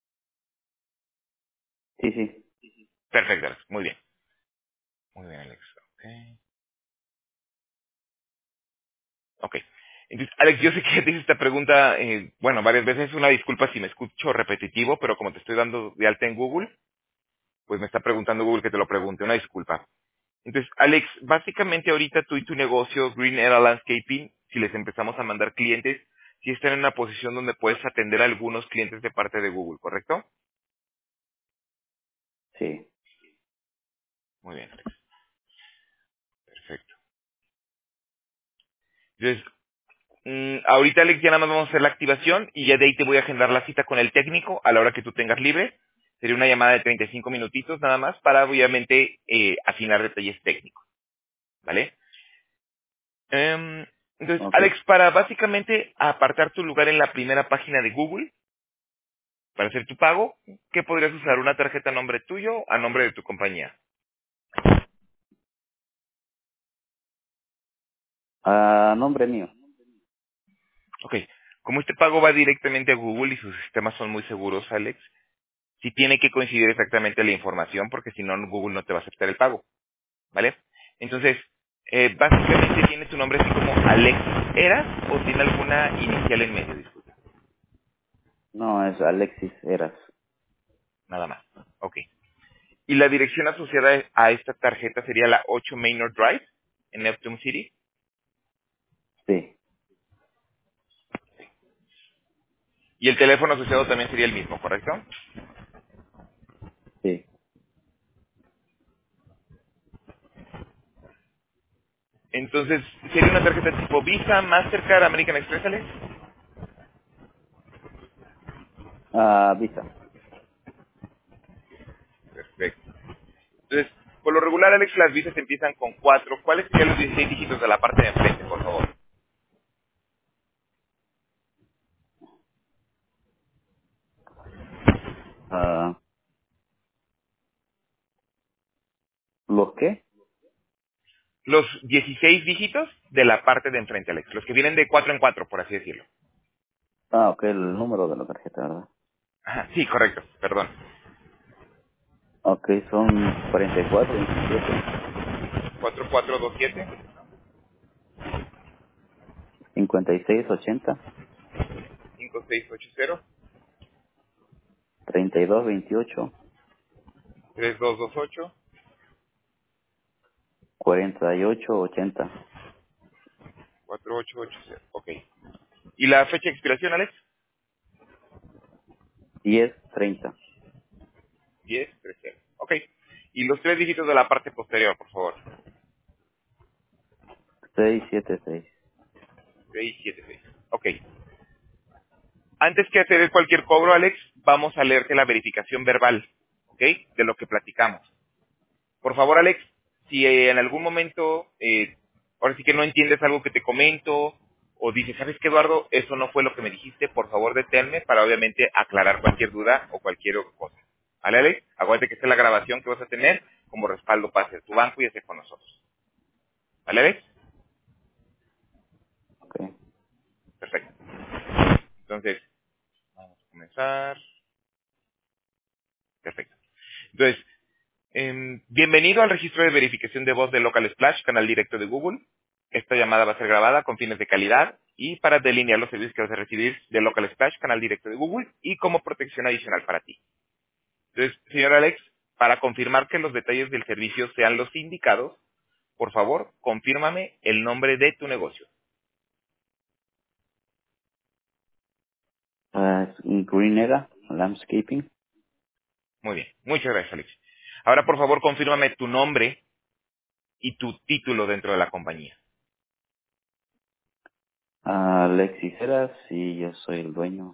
Sí, sí. Perfecto, Alex. Muy bien. Muy bien, Alex. Ok. Ok. Entonces, Alex, yo sé que ya te hice esta pregunta, bueno, varias veces. Una disculpa si me escucho repetitivo, pero como te estoy dando de alta en Google, pues me está preguntando Google que te lo pregunte. Una disculpa. Entonces, Alex, básicamente ahorita tú y tu negocio, Green Era Landscaping, si les empezamos a mandar clientes, sí están en una posición donde puedes atender a algunos clientes de parte de Google, ¿correcto? Sí. Muy bien, Alex. Perfecto. Entonces, ahorita, Alex, ya nada más vamos a hacer la activación y ya de ahí te voy a agendar la cita con el técnico a la hora que tú tengas libre. Sería una llamada de 35 minutitos nada más para, obviamente, afinar detalles técnicos, ¿vale? Entonces, Ok. Alex, para básicamente apartar tu lugar en la primera página de Google, para hacer tu pago, ¿qué podrías usar? ¿Una tarjeta a nombre tuyo o a nombre de tu compañía? Nombre mío. Ok, como este pago va directamente a Google y sus sistemas son muy seguros, Alex, sí tiene que coincidir exactamente la información porque si no, Google no te va a aceptar el pago, ¿vale? Entonces, básicamente tiene tu nombre así como Alex Eras o tiene alguna inicial en medio, disculpa, No, es Alexis Eras. nada más. Ok. Y la dirección asociada a esta tarjeta sería la 8 Maynard Drive en Neptune City. Sí. Y el teléfono asociado también sería el mismo, ¿correcto? Sí. Entonces, ¿sería una tarjeta tipo Visa, Mastercard, American Express, Alex? Visa. Perfecto. Entonces, por lo regular, Alex, las visas empiezan con 4. ¿Cuáles serían los 16 dígitos de la parte de enfrente, por favor? Ah, ¿Los qué? Los 16 dígitos de la parte de enfrente, Alex. Los que vienen de 4 en 4, por así decirlo. Ok, el número de la tarjeta, ¿verdad? Ajá, sí, correcto, perdón. Ok, son 44, 27, 4427, 56, 80, 5680, 32, 28, 3228, 48, 80, 4880. Ok. ¿Y la fecha de expiración, Alex? 10, 30, 1030. Ok. Y los 3 dígitos de la parte posterior, por favor. 6, 7, 6. 676. Ok. Antes que hacer cualquier cobro, Alex, vamos a leerte la verificación verbal, ¿ok? De lo que platicamos. Por favor, Alex, si en algún momento, ahora sí que no entiendes algo que te comento, o dices, ¿sabes qué, Eduardo? Eso no fue lo que me dijiste, por favor deténme para obviamente aclarar cualquier duda o cualquier cosa. ¿Vale, Alex? Acuérdate que esta es la grabación que vas a tener como respaldo para hacer tu banco y hacer con nosotros. ¿Vale, Alex? Okay. Perfecto. Entonces, vamos a comenzar. Perfecto. Entonces, bienvenido al registro de verificación de voz de Local Splash, canal directo de Google. Esta llamada va a ser grabada con fines de calidad y para delinear los servicios que vas a recibir de Local Splash, canal directo de Google, y como protección adicional para ti. Entonces, señor Alex, para confirmar que los detalles del servicio sean los indicados, por favor, confírmame el nombre de tu negocio. Green Era Landscaping. Muy bien. Muchas gracias, Alex. Ahora, por favor, confírmame tu nombre y tu título dentro de la compañía. Alexis Heras y yo soy el dueño.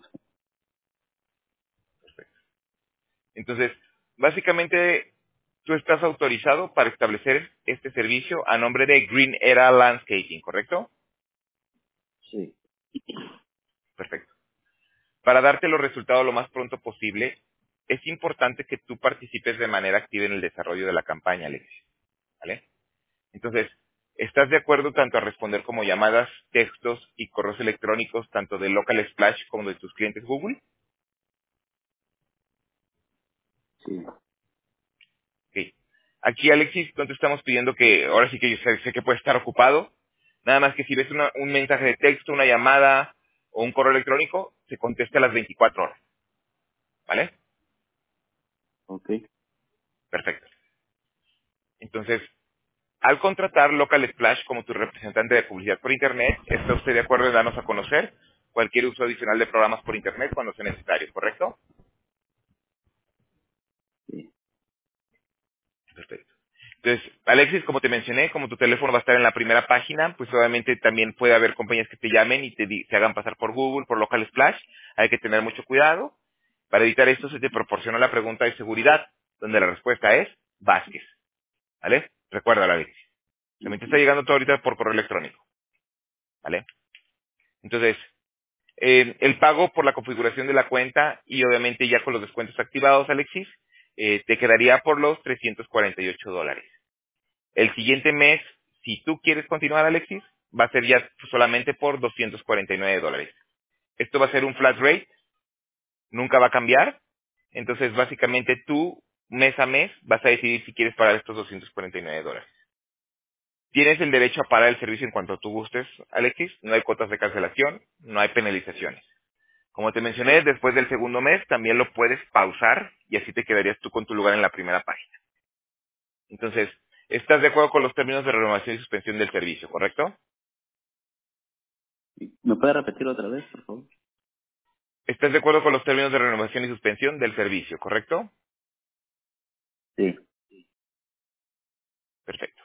Entonces, básicamente, tú estás autorizado para establecer este servicio a nombre de Green Era Landscaping, ¿correcto? Sí. Perfecto. Para darte los resultados lo más pronto posible, es importante que tú participes de manera activa en el desarrollo de la campaña, Alexis. ¿Vale? Entonces, ¿estás de acuerdo tanto a responder como llamadas, textos y correos electrónicos, tanto de Local Splash como de tus clientes Google? Sí. Ok. Aquí, Alexis, no te estamos pidiendo que, ahora sí que yo sé que puedes estar ocupado, nada más que si ves un mensaje de texto, una llamada o un correo electrónico, se conteste a las 24 horas, ¿vale? Okay. Perfecto. Entonces, al contratar Local Splash como tu representante de publicidad por Internet, ¿está usted de acuerdo en darnos a conocer cualquier uso adicional de programas por Internet cuando sea necesario, correcto? Sí. Perfecto. Entonces, Alexis, como te mencioné, como tu teléfono va a estar en la primera página, pues obviamente también puede haber compañías que te llamen y te hagan pasar por Google, por Local Splash. Hay que tener mucho cuidado. Para evitar esto, se te proporciona la pregunta de seguridad, donde la respuesta es Vázquez. ¿Vale? Recuérdala, Alexis. También te está Ujú. llegando todo ahorita por correo electrónico. ¿Vale? Entonces, el pago por la configuración de la cuenta y obviamente ya con los descuentos activados, Alexis, te quedaría por los $348. El siguiente mes, si tú quieres continuar, Alexis, va a ser ya solamente por $249. Esto va a ser un flat rate, nunca va a cambiar. Entonces, básicamente tú, mes a mes, vas a decidir si quieres pagar estos $249. Tienes el derecho a parar el servicio en cuanto tú gustes, Alexis. No hay cuotas de cancelación, no hay penalizaciones. Como te mencioné, después del segundo mes también lo puedes pausar y así te quedarías tú con tu lugar en la primera página. Entonces, ¿estás de acuerdo con los términos de renovación y suspensión del servicio, correcto? ¿Me puede repetir otra vez, por favor? ¿Estás de acuerdo con los términos de renovación y suspensión del servicio, correcto? Sí. Perfecto.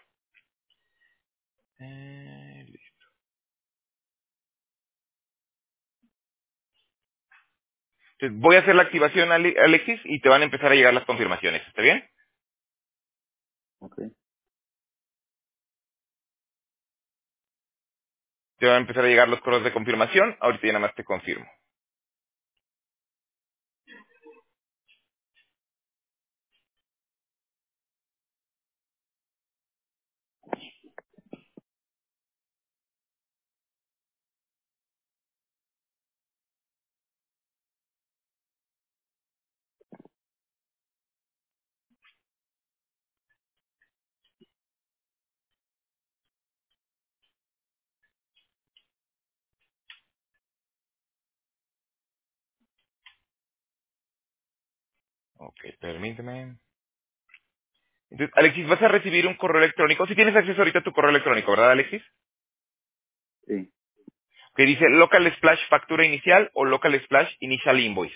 Listo. Entonces, voy a hacer la activación, Alexis, y te van a empezar a llegar las confirmaciones. ¿Está bien? Okay. Te van a empezar a llegar los correos de confirmación. Ahorita ya nada más te confirmo. Ok, permíteme. Entonces, Alexis, vas a recibir un correo electrónico. Si tienes acceso ahorita a tu correo electrónico, ¿verdad, Alexis? Sí. Que dice Local Splash factura inicial o Local Splash initial invoice.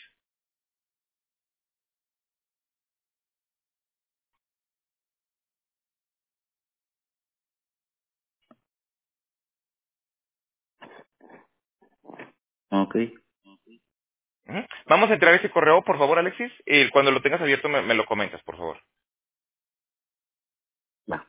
Okay. Ujú. Vamos a entrar ese correo, por favor, Alexis. Cuando lo tengas abierto me lo comentas, por favor. Va.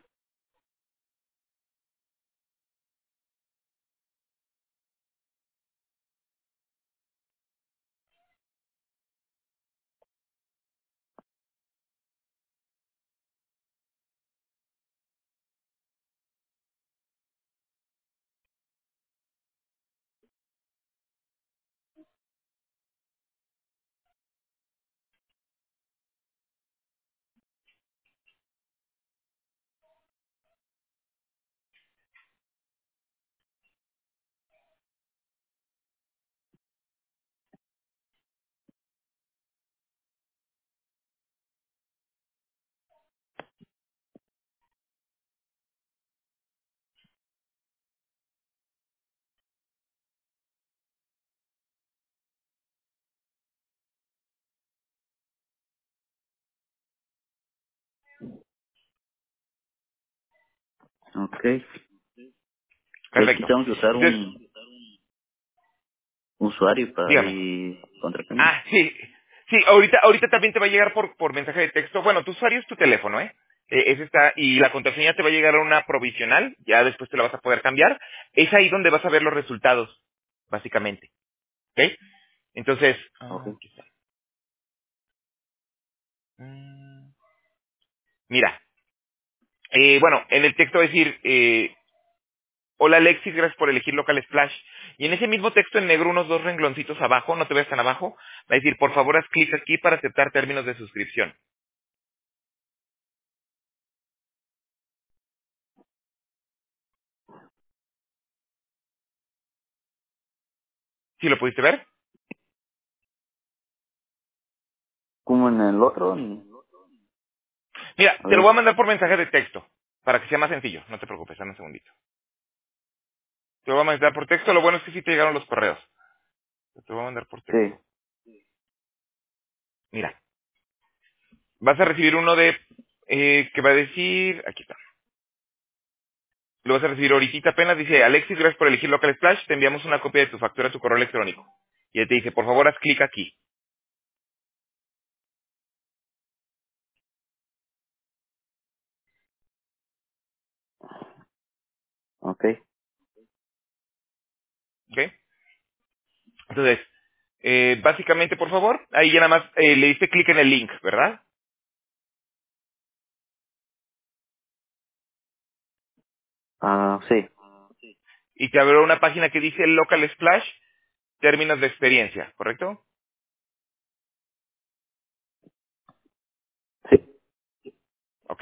Ok. Y aquí Perfecto. tengo que usar Entonces, un usuario dígame. y contraseña. Ah, sí. Sí, ahorita también te va a llegar por mensaje de texto. Bueno, tu usuario es tu teléfono, ¿eh? Ese está, y la contraseña te va a llegar a una provisional, ya después te la vas a poder cambiar. Es ahí donde vas a ver los resultados, básicamente. ¿Ok? Entonces, Ok. aquí está. Mira, bueno, en el texto va a decir, hola Alexis, gracias por elegir Local Splash. Y en ese mismo texto en negro, unos dos rengloncitos abajo, no te veas tan abajo, va a decir, por favor haz clic aquí para aceptar términos de suscripción. ¿Sí lo pudiste ver? Como en el otro. Mira, A te lo voy a ver. mandar por mensaje de texto, para que sea más sencillo. No te preocupes, dame un segundito. Te lo voy a mandar por texto, lo bueno es que sí te llegaron los correos. Te lo voy a mandar por Sí. texto. Mira, vas a recibir uno de, que va a decir, aquí está. Lo vas a recibir ahorita apenas, dice, Alexis, gracias por elegir Local Splash, te enviamos una copia de tu factura a tu correo electrónico. Y él te dice, por favor haz clic aquí. Ok. ¿Ok? Entonces, básicamente, por favor, ahí ya nada más le diste clic en el link, ¿verdad? Ah, sí. Y te abrió una página que dice Local Splash, términos de experiencia, ¿correcto? Sí. Ok.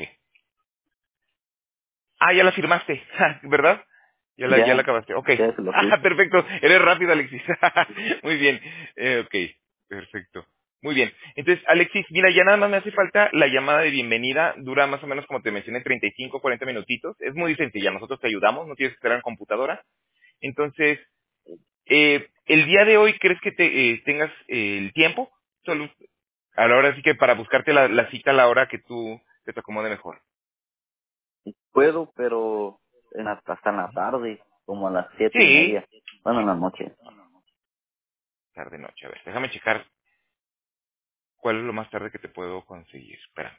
Ah, ya la firmaste, ¿verdad? Ya la Ya. acabaste. Ok. Ya se lo Ah, puse. perfecto. Eres rápido, Alexis. Muy bien. Ok. Perfecto. Muy bien. Entonces, Alexis, mira, ya nada más me hace falta la llamada de bienvenida. Dura más o menos, como te mencioné, 35, 40 minutitos. Es muy sencilla. Nosotros te ayudamos. No tienes que esperar en computadora. Entonces, el día de hoy, ¿crees que tengas el tiempo? Solo, a la hora sí que para buscarte la cita a la hora que tú te acomode mejor. Puedo, pero hasta en la tarde, como a las 7:30. Sí. Bueno, en la noche. Tarde noche. A ver, déjame checar cuál es lo más tarde que te puedo conseguir. Espérame.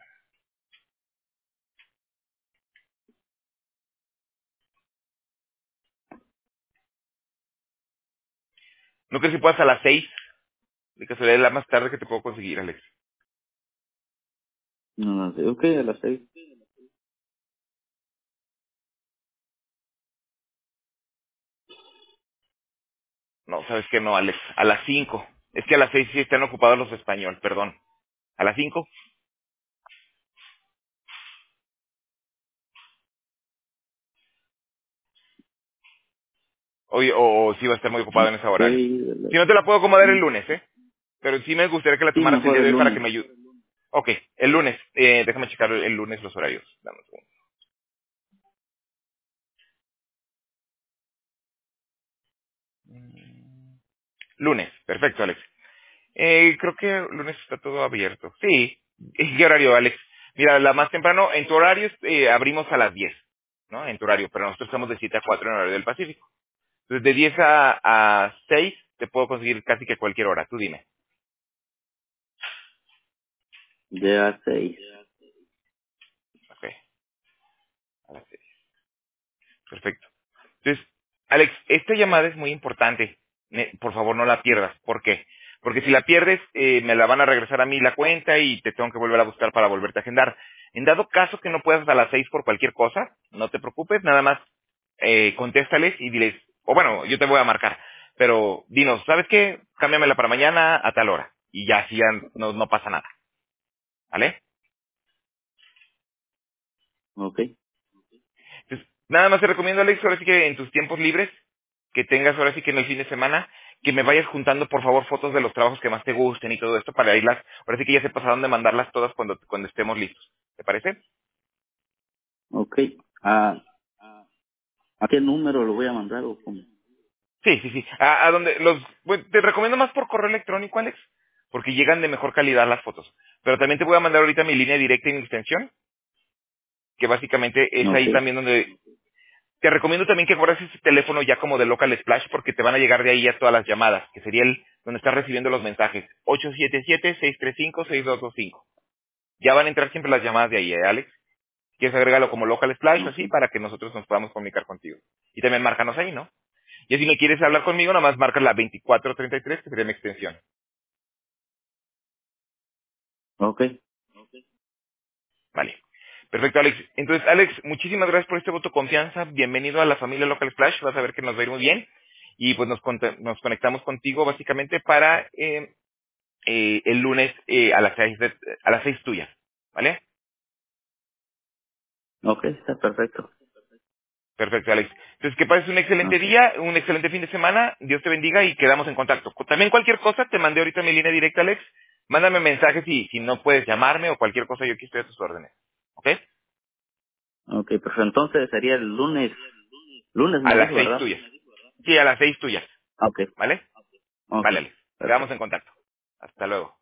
¿No crees que puedas a las 6? De casualidad es la más tarde que te puedo conseguir, Alex. No, no sé. Ok, a las 6. No, sabes que no, Alex. A las 5. Es que a las 6 sí están ocupados los de español, perdón. ¿A las 5? O sí va a estar muy ocupado en esa Ok, hora, Alex. Si no te la puedo acomodar el lunes, ¿eh? Pero sí me gustaría que la sí, tomaras el mejor día de el hoy para que lunes. me ayude. Ok, el lunes. Déjame checar el lunes los horarios. Dame un segundo. Lunes, perfecto, Alex. Creo que lunes está todo abierto. Sí. ¿Qué horario, Alex? Mira, la más temprano, en tu horario abrimos a las 10, ¿no? En tu horario, pero nosotros estamos de 7 a 4 en el horario del Pacífico. Entonces, de 10 a 6 te puedo conseguir casi que cualquier hora, tú dime. Ya 6. Ok, a las 6. Perfecto. Entonces, Alex, esta llamada es muy importante. Por favor, no la pierdas. ¿Por qué? Porque si la pierdes, me la van a regresar a mí la cuenta y te tengo que volver a buscar para volverte a agendar. En dado caso que no puedas a las 6 por cualquier cosa, no te preocupes, nada más contéstales y diles, o bueno, yo te voy a marcar, pero dinos, ¿sabes qué? Cámbiamela para mañana a tal hora. Y ya, así ya no pasa nada. ¿Vale? Ok. Entonces, nada más te recomiendo, Alex, ahora sí que en tus tiempos libres, que tengas ahora sí que en el fin de semana, que me vayas juntando, por favor, fotos de los trabajos que más te gusten y todo esto para irlas, ahora sí que ya sepas a dónde mandarlas todas cuando estemos listos. ¿Te parece? Ok. ¿A, ¿A qué número lo voy a mandar o cómo? Sí, sí, sí. A donde bueno, te recomiendo más por correo electrónico, Alex, porque llegan de mejor calidad las fotos. Pero también te voy a mandar ahorita mi línea directa y mi extensión, que básicamente es Ok. ahí también donde te recomiendo también que guardes ese teléfono ya como de local splash porque te van a llegar de ahí ya todas las llamadas, que sería el donde estás recibiendo los mensajes. 877-635-6225. Ya van a entrar siempre las llamadas de ahí, Alex. Quieres agregarlo como local splash Ok. así para que nosotros nos podamos comunicar contigo. Y también márcanos ahí, ¿no? Y si me quieres hablar conmigo, nada más marcas la 2433, que sería mi extensión. Ok. Vale. Perfecto, Alex. Entonces, Alex, muchísimas gracias por este voto de confianza. Bienvenido a la familia Local Splash. Vas a ver que nos va a ir muy bien. Y pues nos conectamos contigo básicamente para el lunes a las 6 tuyas. ¿Vale? Ok, está perfecto. Perfecto, Alex. Entonces, que pases un excelente Ok. día, un excelente fin de semana. Dios te bendiga y quedamos en contacto. También cualquier cosa, te mandé ahorita mi línea directa, Alex. Mándame mensajes si no puedes llamarme o cualquier cosa, yo aquí estoy a tus órdenes. ¿Ok? Ok, pues entonces sería el lunes. Lunes A me las dijo, 6 ¿verdad? tuyas. Sí, a las 6 tuyas. Ok. ¿Vale? Ok. Vale, Alex. Quedamos Perfecto. en contacto. Hasta luego.